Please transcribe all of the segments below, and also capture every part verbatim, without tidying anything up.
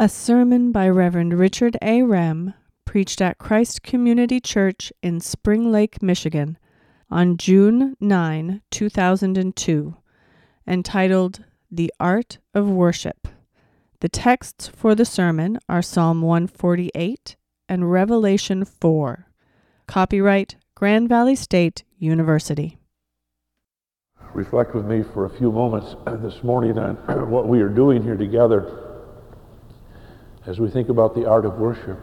A sermon by Reverend Richard A. Rem, preached at Christ Community Church in Spring Lake, Michigan, on June ninth, two thousand two, entitled The Art of Worship. The texts for the sermon are Psalm one forty-eight and Revelation four. Copyright Grand Valley State University. Reflect with me for a few moments this morning on what we are doing here together as we think about the art of worship.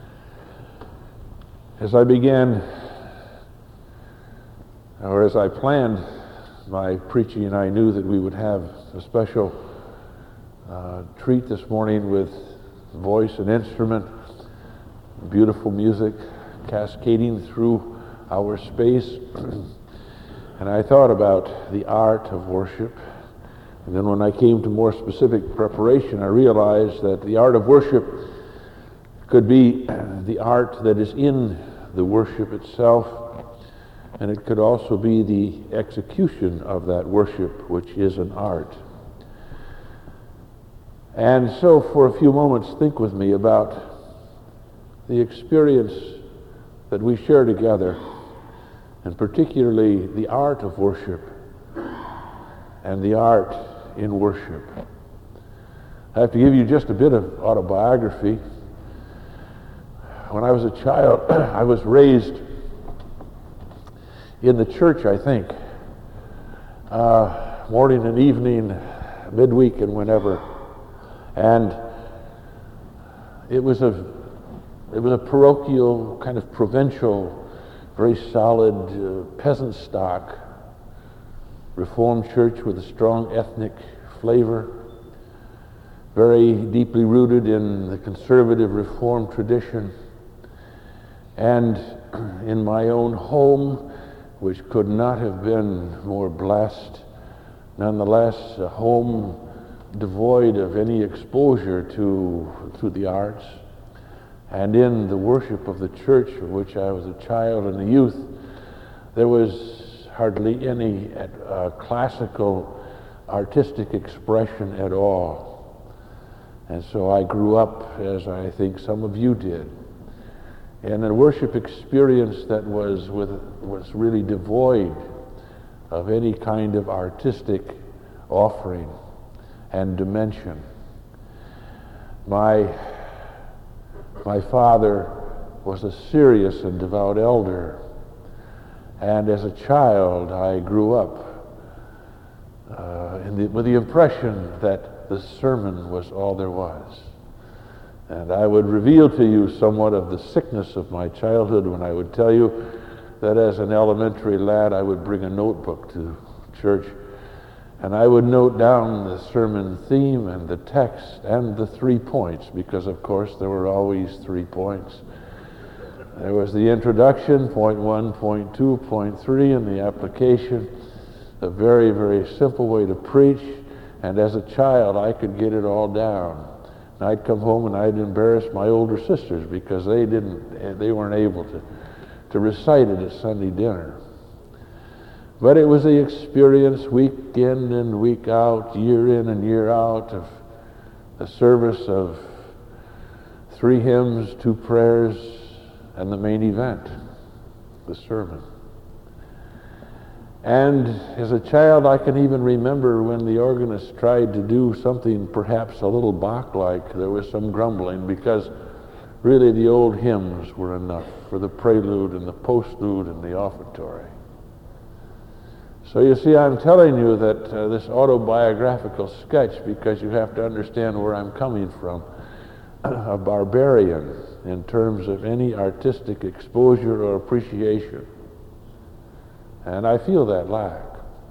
As I began, or as I planned my preaching, I knew that we would have a special uh, treat this morning with voice and instrument, beautiful music cascading through our space. And I thought about the art of worship. And then when I came to more specific preparation, I realized that the art of worship could be the art that is in the worship itself, and it could also be the execution of that worship, which is an art. And so for a few moments, think with me about the experience that we share together, and particularly the art of worship and the art in worship. I have to give you just a bit of autobiography. When I was a child, I was raised in the church, I think, uh, morning and evening, midweek and whenever. And it was a it was a parochial, kind of provincial, very solid uh, peasant stock Reformed church with a strong ethnic flavor, very deeply rooted in the conservative Reformed tradition. And in my own home, which could not have been more blessed, nonetheless a home devoid of any exposure to, to the arts. And in the worship of the church of which I was a child and a youth, there was hardly any uh, classical artistic expression at all. And so I grew up, as I think some of you did, in a worship experience that was with was really devoid of any kind of artistic offering and dimension. My my father was a serious and devout elder, and as a child I grew up uh, in the, with the impression that the sermon was all there was. And I would reveal to you somewhat of the sickness of my childhood when I would tell you that as an elementary lad I would bring a notebook to church, and I would note down the sermon theme and the text and the three points, because of course there were always three points. There was the introduction, point one, point two, point three, and the application. A very, very simple way to preach, and as a child I could get it all down. And I'd come home and I'd embarrass my older sisters because they didn't, they weren't able to, to recite it at Sunday dinner. But it was the experience week in and week out, year in and year out, of a service of three hymns, two prayers, and the main event, the sermon. And as a child, I can even remember when the organist tried to do something perhaps a little Bach-like, there was some grumbling, because really the old hymns were enough for the prelude and the postlude and the offertory. So you see, I'm telling you that uh, this autobiographical sketch, because you have to understand where I'm coming from, a barbarian in terms of any artistic exposure or appreciation. And I feel that lack.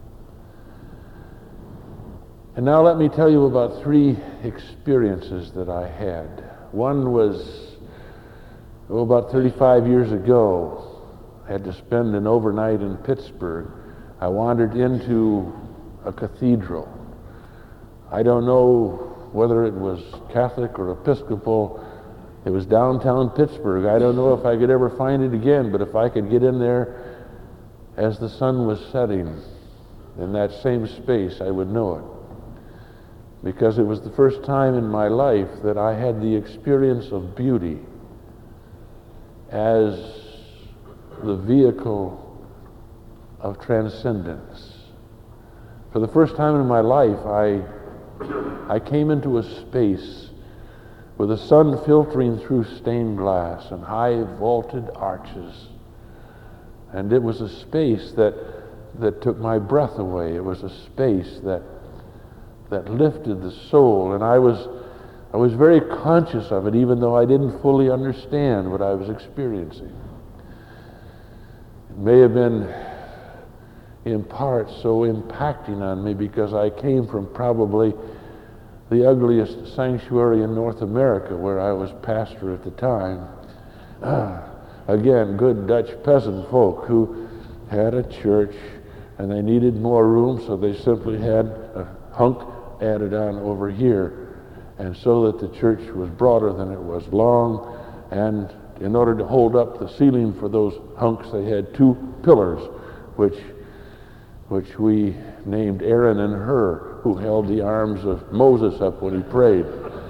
And now let me tell you about three experiences that I had. One was, oh, about thirty-five years ago. I had to spend an overnight in Pittsburgh. I wandered into a cathedral. I don't know whether it was Catholic or Episcopal. It was downtown Pittsburgh. I don't know if I could ever find it again, but if I could get in there as the sun was setting in that same space, I would know it. because it was the first time in my life that I had the experience of beauty as the vehicle of transcendence. For the first time in my life, I, I came into a space with the sun filtering through stained glass and high vaulted arches. And it was a space that, that took my breath away. It was a space that, that lifted the soul. And I was, I was very conscious of it, even though I didn't fully understand what I was experiencing. It may have been in part so impacting on me because I came from probably the ugliest sanctuary in North America, where I was pastor at the time. Ah, again, good Dutch peasant folk who had a church and they needed more room, so they simply had a hunk added on over here, and so that the church was broader than it was long, and in order to hold up the ceiling for those hunks, they had two pillars, which which we named Aaron and Hur, who held the arms of Moses up when he prayed.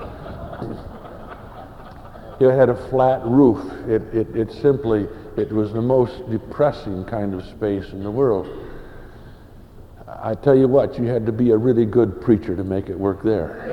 It had a flat roof. It, it, it simply, it was the most depressing kind of space in the world. I tell you what, you had to be a really good preacher to make it work there.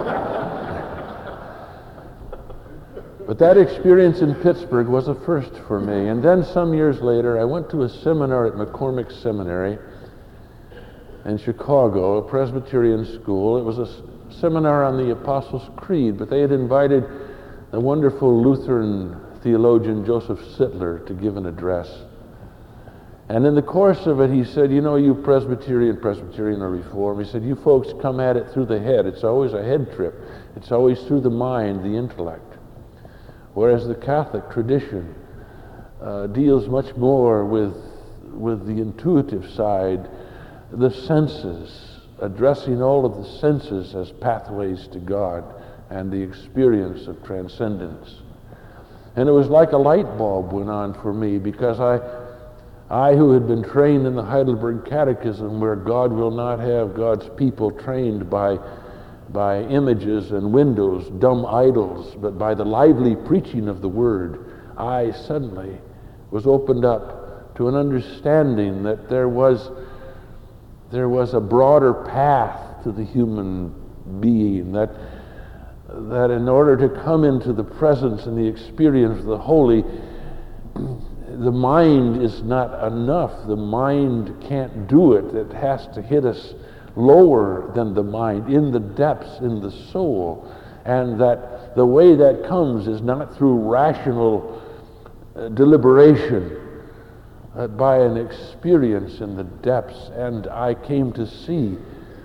But that experience in Pittsburgh was a first for me. And then some years later, I went to a seminar at McCormick Seminary in Chicago, a Presbyterian school. It was a seminar on the Apostles' Creed, but they had invited the wonderful Lutheran theologian Joseph Sittler to give an address. And in the course of it, he said, you know, you Presbyterian, Presbyterian or Reform, he said, you folks come at it through the head. It's always a head trip. It's always through the mind, the intellect. Whereas the Catholic tradition uh, deals much more with, with the intuitive side, the senses, addressing all of the senses as pathways to God and the experience of transcendence. And it was like a light bulb went on for me, because I, I who had been trained in the Heidelberg Catechism, where God will not have God's people trained by, by images and windows, dumb idols, but by the lively preaching of the Word, I suddenly was opened up to an understanding that there was There was a broader path to the human being, that, that in order to come into the presence and the experience of the holy, the mind is not enough. The mind can't do it. It has to hit us lower than the mind, in the depths, in the soul. And that the way that comes is not through rational uh, deliberation, Uh, by an experience in the depths. And I came to see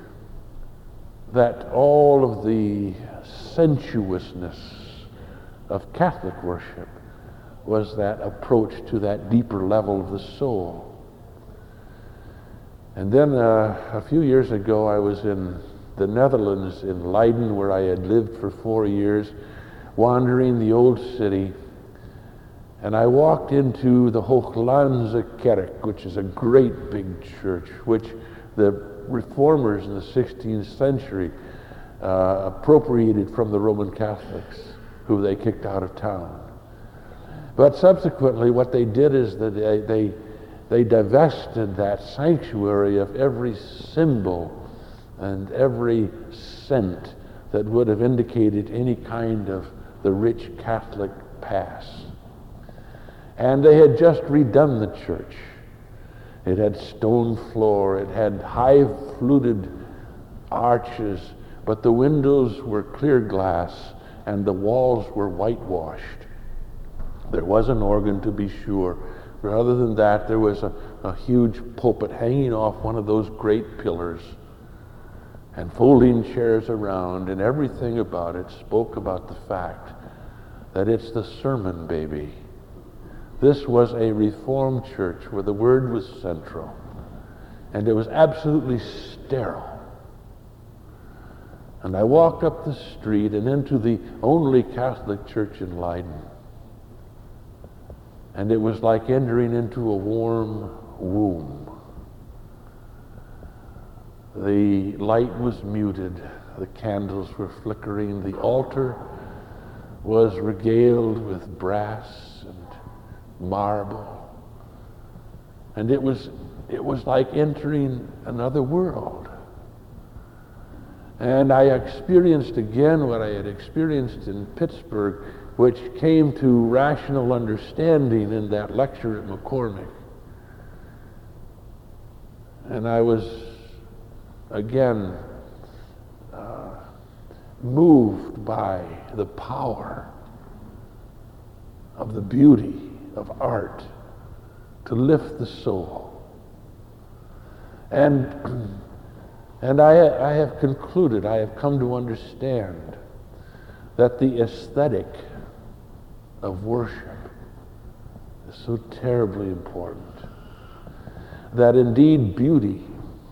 that all of the sensuousness of Catholic worship was that approach to that deeper level of the soul. And then uh, a few years ago, I was in the Netherlands, in Leiden, where I had lived for four years, wandering the old city. And I walked into the Hooglandse Kerk, which is a great big church, which the reformers in the sixteenth century uh, appropriated from the Roman Catholics, who they kicked out of town. But subsequently, what they did is that they, they, they divested that sanctuary of every symbol and every scent that would have indicated any kind of the rich Catholic past. And they had just redone the church. It had stone floor, it had high fluted arches, but the windows were clear glass and the walls were whitewashed. There was an organ, to be sure, but other than that, there was a, a huge pulpit hanging off one of those great pillars, and folding chairs around, and everything about it spoke about the fact that it's the sermon baby. This was a Reformed church where the Word was central, and it was absolutely sterile. And I walked up the street and into the only Catholic church in Leiden, and it was like entering into a warm womb. The light was muted. The candles were flickering. The altar was regaled with brass and marble. And it was, it was like entering another world. And I experienced again what I had experienced in Pittsburgh, which came to rational understanding in that lecture at McCormick. And I was, again, uh, moved by the power of the beauty of art to lift the soul. And, and I, I have concluded, I have come to understand that the aesthetic of worship is so terribly important. That indeed beauty,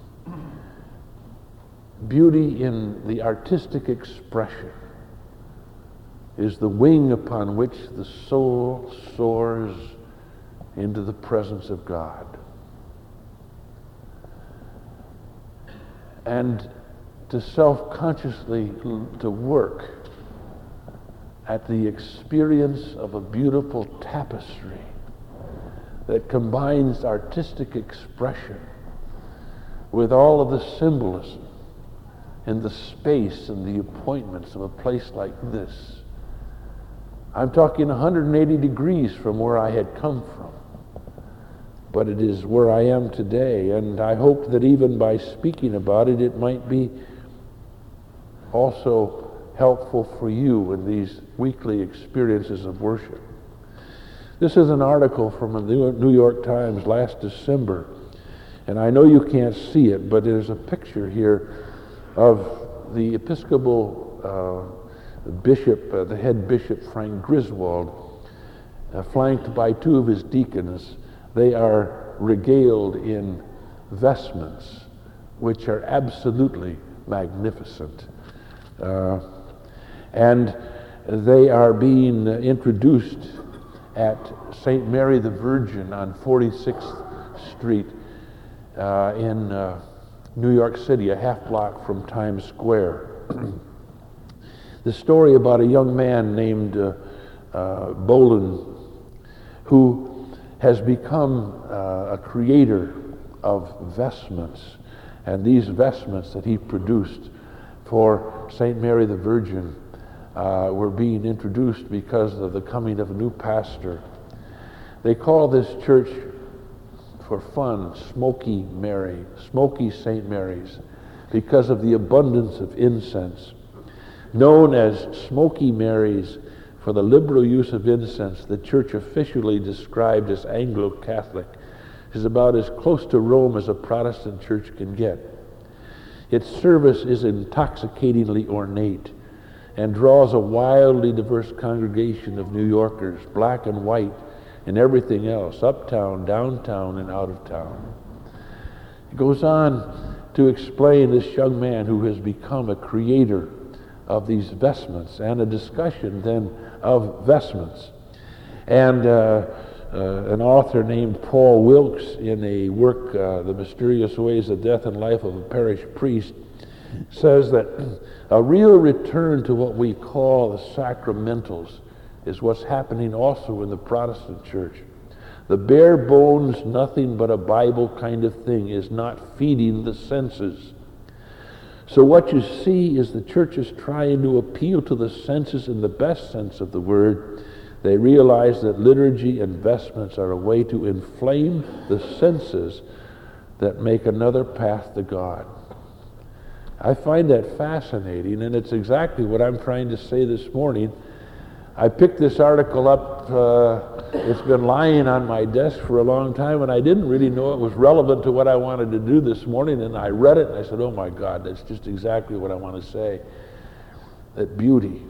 beauty in the artistic expression is the wing upon which the soul soars into the presence of God. And to self-consciously to work at the experience of a beautiful tapestry that combines artistic expression with all of the symbolism and the space and the appointments of a place like this. I'm talking one hundred eighty degrees from where I had come from, but it is where I am today, and I hope that even by speaking about it, it might be also helpful for you in these weekly experiences of worship. This is an article from the New York Times last December, and I know you can't see it, but there's a picture here of the Episcopal uh, bishop, uh, the head bishop, Frank Griswold, uh, flanked by two of his deacons. They are regaled in vestments which are absolutely magnificent. Uh, and they are being introduced at Saint Mary the Virgin on forty-sixth Street uh, in uh, New York City, a half block from Times Square. The story about a young man named uh, uh, Bolin, who has become uh, a creator of vestments, and these vestments that he produced for Saint Mary the Virgin uh, were being introduced because of the coming of a new pastor. They call this church, for fun, Smoky Mary, Smoky Saint Mary's, because of the abundance of incense. Known as Smoky Mary's for the liberal use of incense, the church officially described as Anglo-Catholic is about as close to Rome as a Protestant church can get. Its service is intoxicatingly ornate and draws a wildly diverse congregation of New Yorkers, black and white, and everything else, uptown, downtown, and out of town. It goes on to explain this young man who has become a creator of these vestments, and a discussion then of vestments. And uh, uh, an author named Paul Wilkes, in a work, uh, The Mysterious Ways of Death and Life of a Parish Priest, says that a real return to what we call the sacramentals is what's happening also in the Protestant church. The bare bones, nothing but a Bible kind of thing is not feeding the senses. So what you see is the church is trying to appeal to the senses in the best sense of the word. They realize that liturgy and vestments are a way to inflame the senses that make another path to God. I find that fascinating, and it's exactly what I'm trying to say this morning. I picked this article up, uh, it's been lying on my desk for a long time, and I didn't really know it was relevant to what I wanted to do this morning, and I read it and I said, oh my God, that's just exactly what I want to say. That beauty,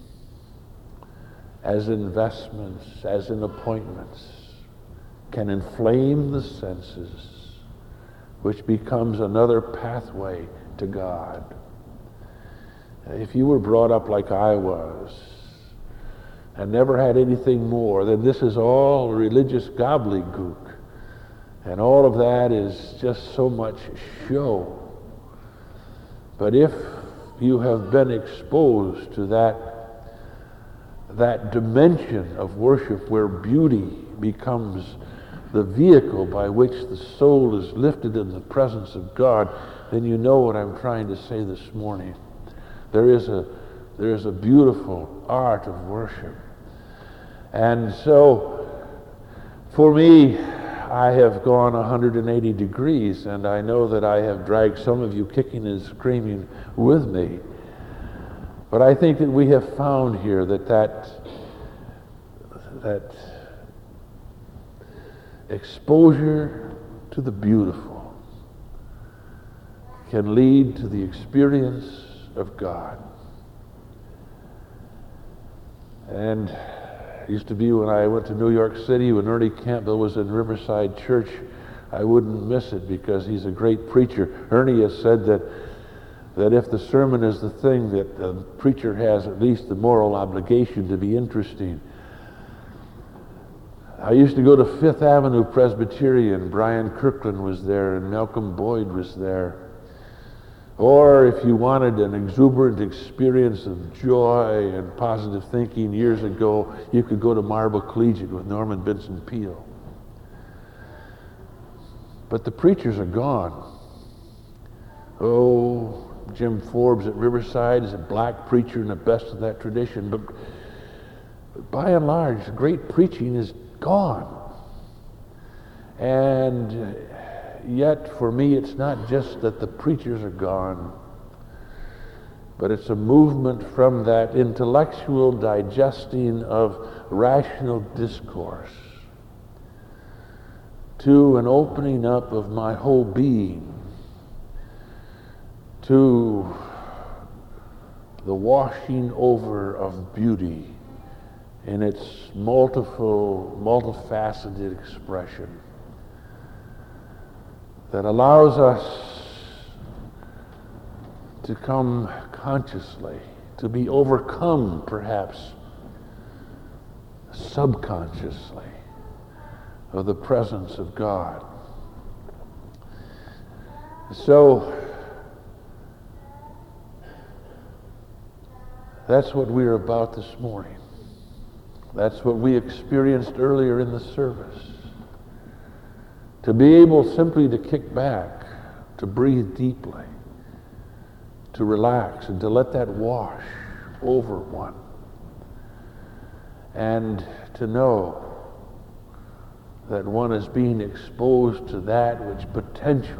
as investments, as in appointments, can inflame the senses, which becomes another pathway to God. If you were brought up like I was, and never had anything more, then this is all religious gobbledygook. And all of that is just so much show. But if you have been exposed to that, that dimension of worship where beauty becomes the vehicle by which the soul is lifted in the presence of God, then you know what I'm trying to say this morning. There is a, there is a beautiful art of worship. And so, for me, I have gone one hundred eighty degrees, and I know that I have dragged some of you kicking and screaming with me. But I think that we have found here that that, that exposure to the beautiful can lead to the experience of God. And it used to be when I went to New York City, when Ernie Campbell was in Riverside Church, I wouldn't miss it because he's a great preacher. Ernie has said that that if the sermon is the thing, that the preacher has at least the moral obligation to be interesting. I used to go to Fifth Avenue Presbyterian. Brian Kirkland was there and Malcolm Boyd was there. Or if you wanted an exuberant experience of joy and positive thinking years ago, you could go to Marble Collegiate with Norman Vincent Peale. But the preachers are gone. Oh, Jim Forbes at Riverside is a black preacher and the best of that tradition. But, but by and large, great preaching is gone. And yet, for me, it's not just that the preachers are gone, but it's a movement from that intellectual digesting of rational discourse to an opening up of my whole being to the washing over of beauty in its multiple, multifaceted expression that allows us to come consciously, to be overcome perhaps subconsciously of the presence of God. So that's what we're about this morning. That's what we experienced earlier in the service. To be able simply to kick back, to breathe deeply, to relax, and to let that wash over one. And to know that one is being exposed to that which potentially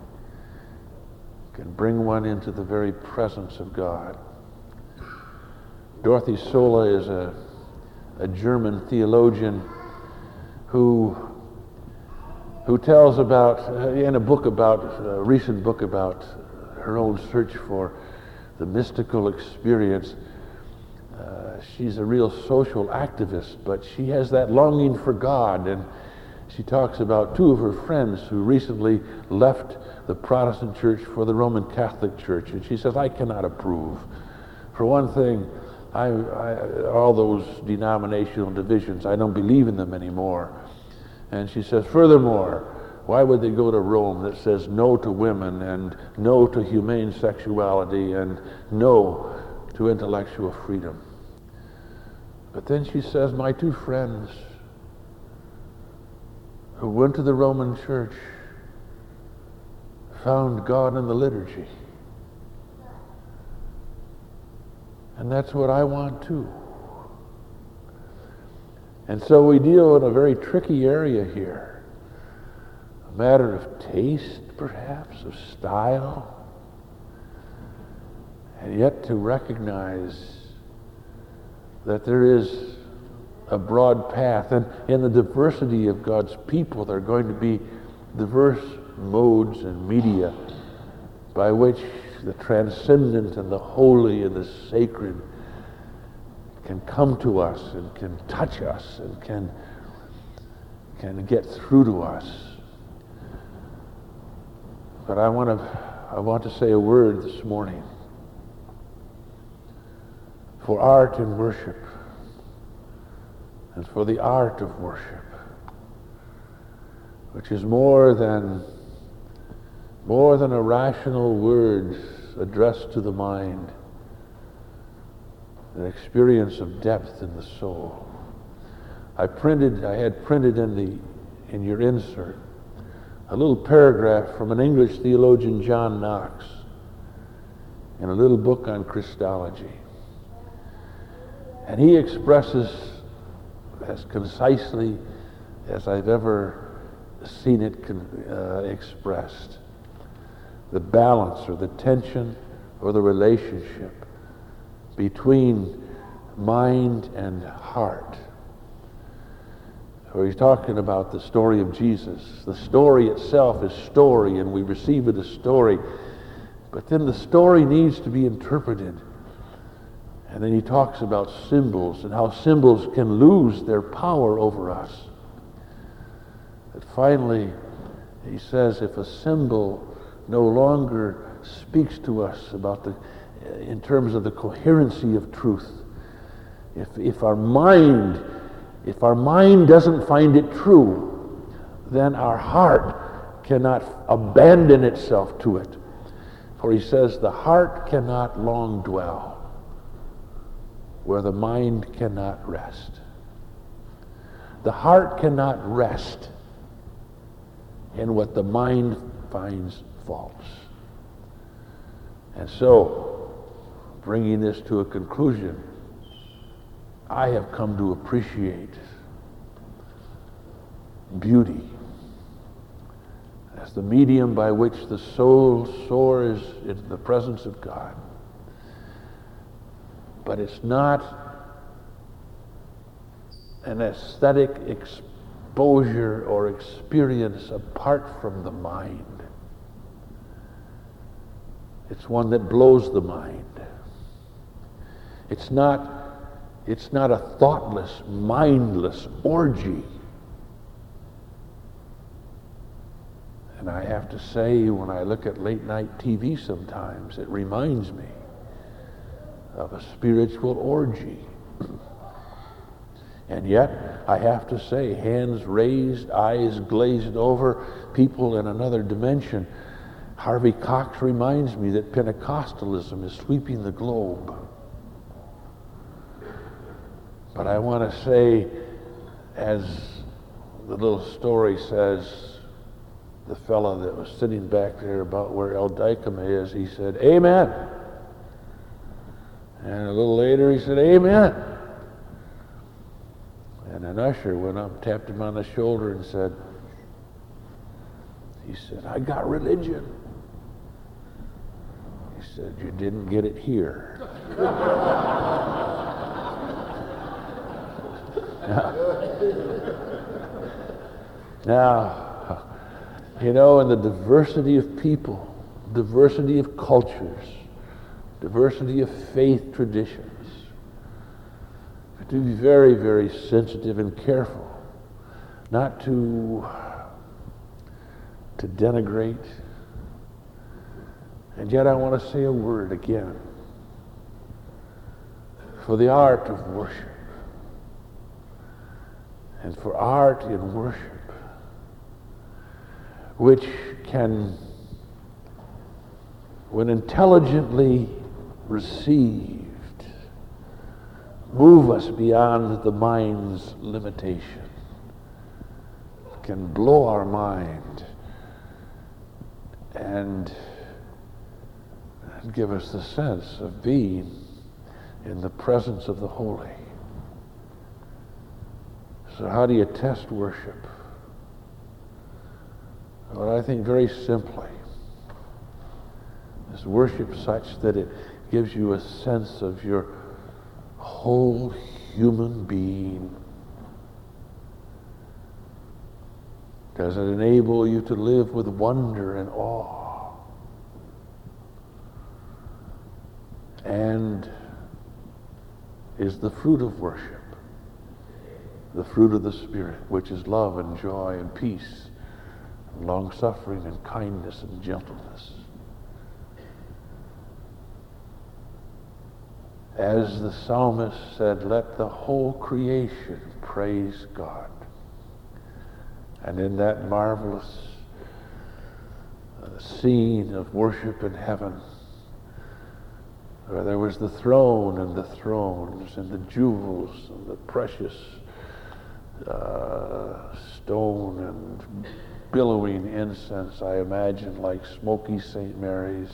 can bring one into the very presence of God. Dorothy Sola is a, a German theologian who who tells about, uh, in a book about, a recent book about her own search for the mystical experience. Uh, she's a real social activist, but she has that longing for God, and she talks about two of her friends who recently left the Protestant church for the Roman Catholic Church, and she says, I cannot approve. For one thing, I, I, all those denominational divisions, I don't believe in them anymore. And she says, furthermore, why would they go to Rome that says no to women and no to humane sexuality and no to intellectual freedom? But then she says, my two friends who went to the Roman church found God in the liturgy. And that's what I want too. And so we deal in a very tricky area here. A matter of taste, perhaps, of style. And yet to recognize that there is a broad path. And in the diversity of God's people, there are going to be diverse modes and media by which the transcendent and the holy and the sacred can come to us and can touch us and can, can get through to us. But I want to, I want to say a word this morning for art and worship, and for the art of worship, which is more than more than a rational word addressed to the mind, an experience of depth in the soul. I printed, I had printed in the in your insert a little paragraph from an English theologian, John Knox, in a little book on Christology. And he expresses as concisely as I've ever seen it con- uh, expressed the balance or the tension or the relationship between mind and heart. Where he's talking about the story of Jesus. The story itself is story, and we receive it as story. But then the story needs to be interpreted. And then he talks about symbols and how symbols can lose their power over us. But finally, he says if a symbol no longer speaks to us about the, in terms of the coherency of truth, if, if our mind If our mind doesn't find it true, then our heart cannot abandon itself to it. For he says the heart cannot long dwell where the mind cannot rest. The heart cannot rest in what the mind finds faults. And so, bringing this to a conclusion, I have come to appreciate beauty as the medium by which the soul soars into the presence of God. But it's not an aesthetic exposure or experience apart from the mind. It's one that blows the mind. It's not It's not a thoughtless, mindless orgy. And I have to say, when I look at late night T V sometimes, it reminds me of a spiritual orgy. And yet, I have to say, hands raised, eyes glazed over, people in another dimension. Harvey Cox reminds me that Pentecostalism is sweeping the globe. But I want to say, as the little story says, the fellow that was sitting back there about where El Dicama is, he said, "Amen." And a little later he said, "Amen." And an usher went up, tapped him on the shoulder and said, he said, "I got religion." He said, "You didn't get it here." Now, now, you know, in the diversity of people, diversity of cultures, diversity of faith traditions, we have to be very, very sensitive and careful not to, to denigrate. And yet I want to say a word again for the art of worship. And for art in worship, which can, when intelligently received, move us beyond the mind's limitation, can blow our mind and, and give us the sense of being in the presence of the holy. So how do you test worship? Well, I think very simply, is worship such that it gives you a sense of your whole human being? Does it enable you to live with wonder and awe? And is the fruit of worship the fruit of the Spirit, which is love and joy and peace, and long-suffering and kindness and gentleness? As the psalmist said, let the whole creation praise God. And in that marvelous uh, scene of worship in heaven, where there was the throne and the thrones and the jewels and the precious uh, stone and billowing incense, I imagine, like smoky Saint Mary's,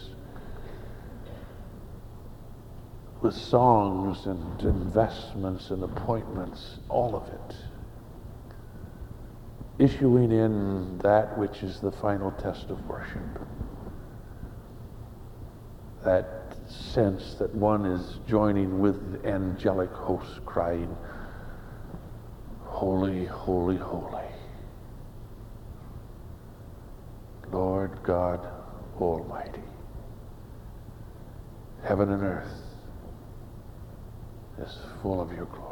with songs and investments and appointments, all of it, issuing in that which is the final test of worship. That sense that one is joining with angelic hosts crying, holy, holy, holy, Lord God Almighty. Heaven and earth is full of your glory.